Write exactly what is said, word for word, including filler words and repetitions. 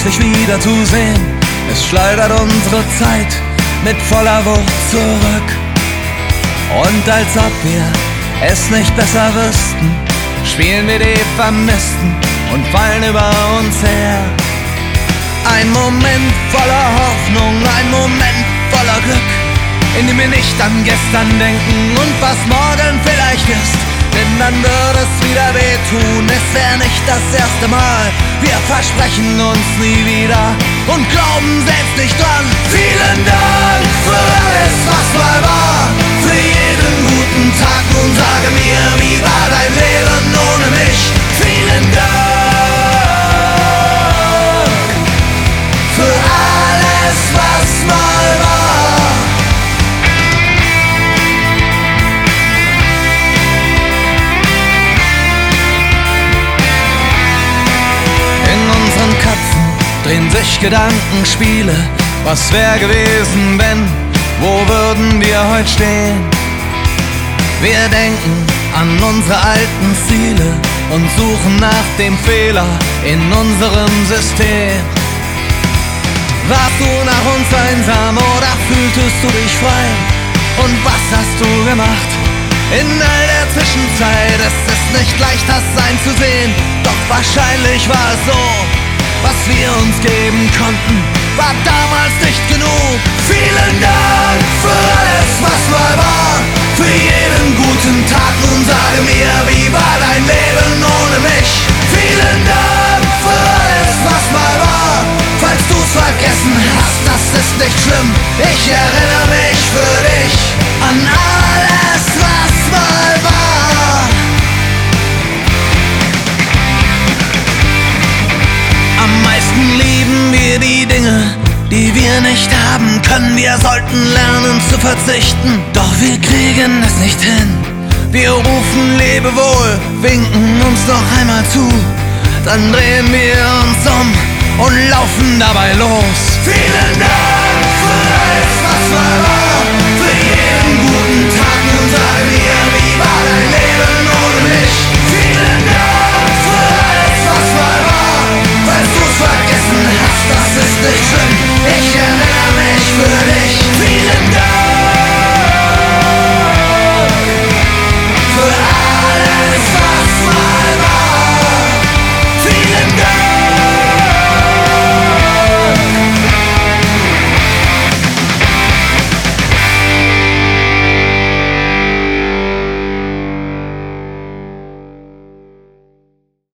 plötzlich wieder zu sehen. Es schleudert unsere Zeit mit voller Wucht zurück. Und als ob wir es nicht besser wüssten, spielen wir die Vermissten und fallen über uns her. Ein Moment voller Hoffnung, ein Moment voller Glück, in dem wir nicht an gestern denken und was morgen vielleicht ist. Denn dann würde es wieder wehtun, es wäre nicht das erste Mal. Wir versprechen uns nie wieder und glauben selbst nicht dran. Vielen Dank für alles, was mal war, für jeden guten Tag. Nun sage mir, wie war dein Leben ohne mich? Vielen Dank für alles, was mal war. Drehen sich Gedankenspiele, was wär gewesen, wenn, wo würden wir heute stehen? Wir denken an unsere alten Ziele und suchen nach dem Fehler in unserem System. Warst du nach uns einsam oder fühltest du dich frei? Und was hast du gemacht in all der Zwischenzeit? Es ist nicht leicht, das Sein zu sehen, doch wahrscheinlich war es so. Was wir uns geben konnten, war damals nicht genug. Vielen Dank für alles, was mal war, für jeden guten Tag. Nun sage mir, wie war dein Leben ohne mich? Vielen Dank für alles, was mal war. Falls du's vergessen hast, das ist nicht schlimm. Ich erinnere mich für dich an alles, was mal war. Am meisten lieben wir die Dinge, die wir nicht haben können. Wir sollten lernen zu verzichten, doch wir kriegen es nicht hin. Wir rufen Lebewohl, winken uns noch einmal zu, dann drehen wir uns um und laufen dabei los. Vielen Dank für alles, was war.